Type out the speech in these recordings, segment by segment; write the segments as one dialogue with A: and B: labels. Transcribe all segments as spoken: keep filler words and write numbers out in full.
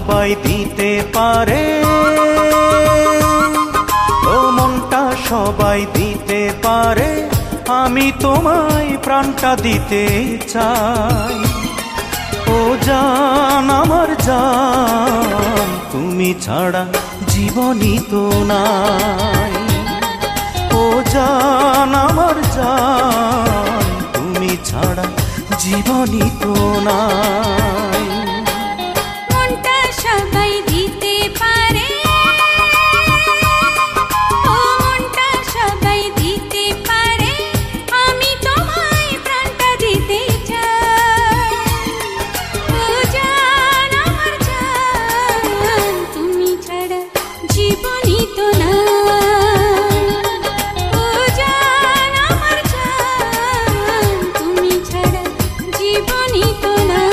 A: সবাই দিতে পারে, ও মনটা সবাই দিতে পারে, আমি তোমায় প্রাণটা দিতে চাই। ও জান আমার জান, তুমি ছাড়া জীবনই তো নাই। ও জান আমার জান, তুমি ছাড়া জীবনই তো নাই।
B: মনটা সবাই দিতে পারে, ও মনটা সবাই দিতে পারে, আমি তোমায় প্রাণটা দিতে চাই। ও জান আমার জান, তুমি ছাড়া জীবনই তো নাই। ও জান আমার জান, তুমি ছাড়া জীবনই তো নাই।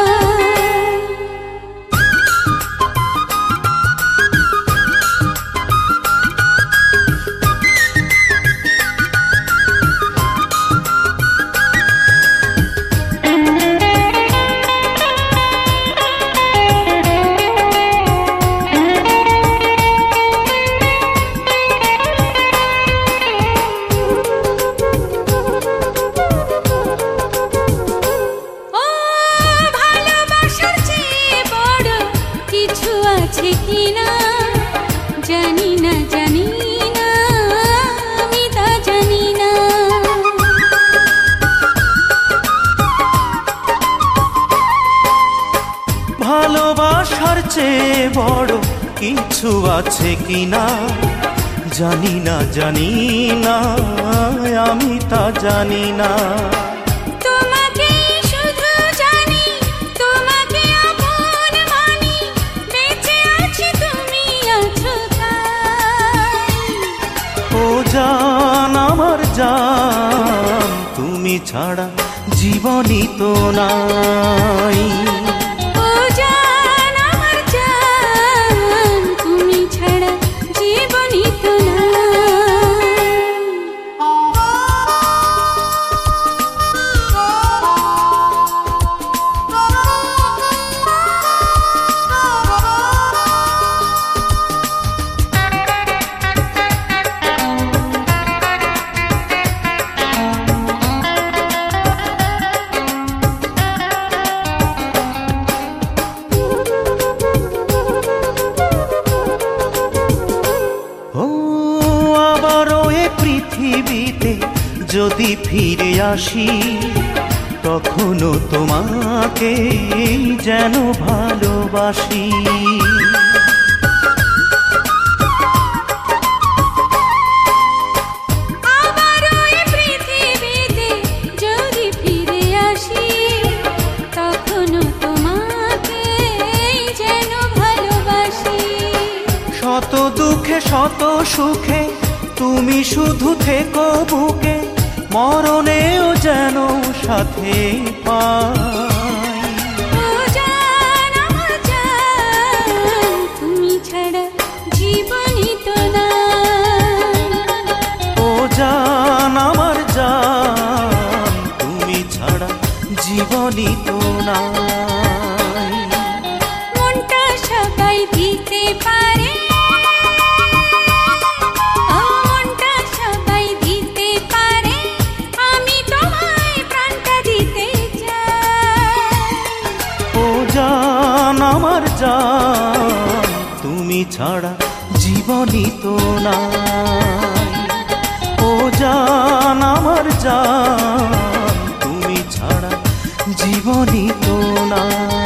B: কিনা জানি না, জানি না, আমি তা জানি না।
A: ভালোবাসার চেয়ে বড় কিছু আছে কিনা জানি না, জানি না, আমি তা জানি না। জান আমার জান, তুমি ছাড়া জীবনই তো নাই।
B: ও জান আমার জান, তুমি ছাড়া জীবনই তো
A: পৃথিবীতে যদি ফিরে আসি, তখনও তোমাকে যেন ভালোবাসি।
B: আবারও এই পৃথিবীতে যদি ফিরে আসি, তখনও তোমাকে যেন ভালোবাসি।
A: শত দুঃখে শত সুখে তুমি শুধু থেকো বুকে, মরণেও যেন সাথে পাই।
B: ও জান আমার জান, তুমি ছাড়া জীবনই তো নাই।
A: ও জান আমার জান, তুমি ছাড়া জীবনই তো নাই।
B: মনটা সবাই দিতে পারে,
A: আমার জান, তুমি ছাড়া জীবনই তো নাই। ও জান আমার জান, তুমি ছাড়া জীবনই তো নাই।